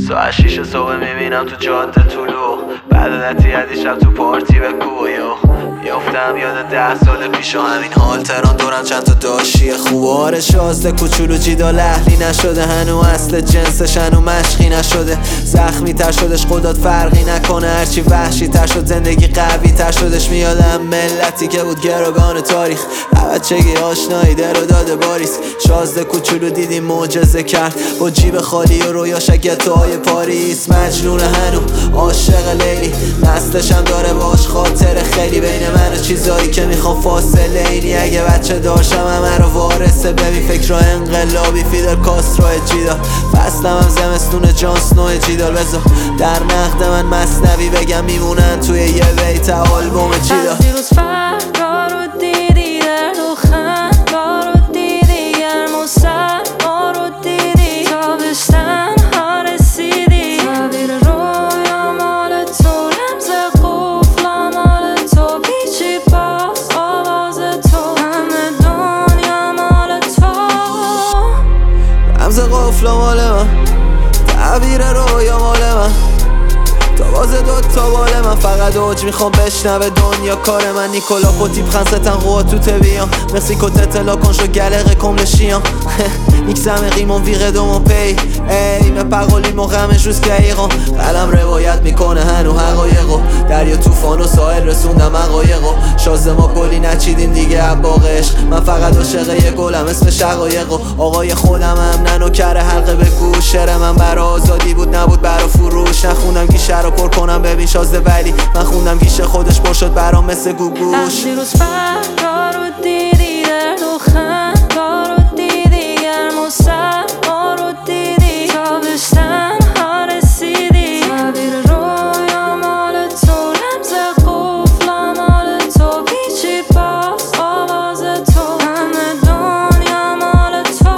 ساعت 6 صبح میبینم تو جاده طلوع بعد عدتی شب تو پارتی به کویو میافتم یاد 10 سال پیش و همین حال تهران دورم چند تا داشتی خوب. آره 16 کوچولو جیدال اهلی نشده هنو اصل جنسش هنو مشقی نشده زخمی تر شدش خودت فرقی نکنه هرچی وحشی تر شد زندگی قوی تر شدش. میادم ملتی که بود گروگان تاریخ بچگی آشنایی در و داده باریس 16 کوچولو دیدی معجزه کرد با جیب خالی و رویاش گتوهای پاریس مجنون هنو عاشق لیلی نسلش هم داره باش خاطر خیلی بین من و چیزایی که میخوام فاصله اینی اگه بچه داشتم همه رو وارثه ببین فکر رو انقلابی فیدل کاسترو جیدال فصلم هم زمستون جان سنو جیدال بذار در نقد من مثنوی بگم میمونن توی یه بیت آلبوم جیدال. از دیروز فردا رو دیدی درد و خندا رو دیدی گرم و سرما رو دیدی تابستن ها رسیدی تعبیر رویا مال تو رمز قفل مال تو پیچی پاس آواز تو همه دنیا مال تو رمز قفل مال من تعبیر رویا مال من تا باز دوتا باله من فقط اوج میخوام بشنوه دنیا کار من نیکولا پوتیب خنستن قوة تو تبیان مکسیکو تتلا کن شو گلقه کملشیان نیکسم قیمون ویغه دومون پی ای مپقولیم و غمش روز که ایقان قلم روایت میکنه هنو حقایقو دریا توفان و ساحل رسوندم حقایقو 16 ما گلی نچیدیم دیگه عباق عشق من فقط عاشق یه گلم اسم شقایقو آقای خودم هم ننوکر حلقه به گوش شعر من برا آزادی بود نبود برا فروش نخوندم گیشه رو پر کنم ببین 16 ولی من خوندم گیشه خودش پر شد برام مثل گوگوش. از دیروز فردا رو دیدی درد و خندا رو دیدی گرم و سرما رو دیدی تابستن ها رسیدی تعبیر رویا مال تو رمز قفل مال تو پیچی پاس آواز تو همه دنیا مال تو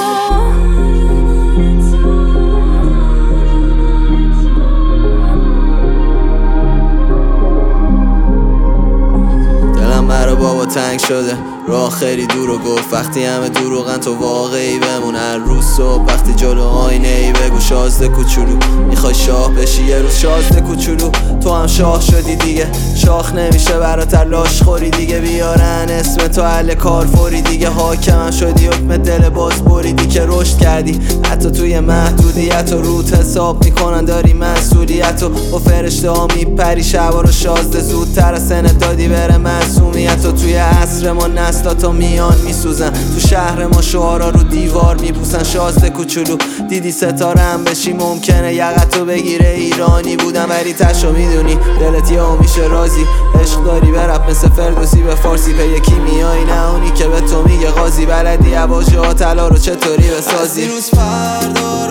مرا بابا تنگ شده راه خیلی دور و گفت وقتی همه دروغن تو واقعی بمون هر روز صبح وقتی جلو آینه ای بگو 16 کوچولو میخوای شاه بشی یه روز 16 کوچولو تو هم شاه شدی دیگه شاخ نمیشه براتر لاش خوری دیگه بیارن اسم تو اهل کارفوری دیگه حاکمم شدی حکم دل باز بریدی که رشد کردی حتی توی محدودیت و روت حساب میکنن داری مسئولیت و با فرشته ها میپری شبا رو 16 زودتر از سنت دادی بره معصومیت و توی عصر ما نسلاتو میان میسوزن تو شهر ما شعارا رو دیوار میبوسن 16 کوچولو دیدی ستاره هم بشی ممکنه یقتو بگیره ایرانی بودم ولی تشو میدونی دلت یهو میشه رازی عشق داری برپ مثل فردوسی به فارسی به یکی میای نه اونی که به تو میگه قاضی بلدی عواجه ها طلا رو چطوری بسازی. از دیروز فردا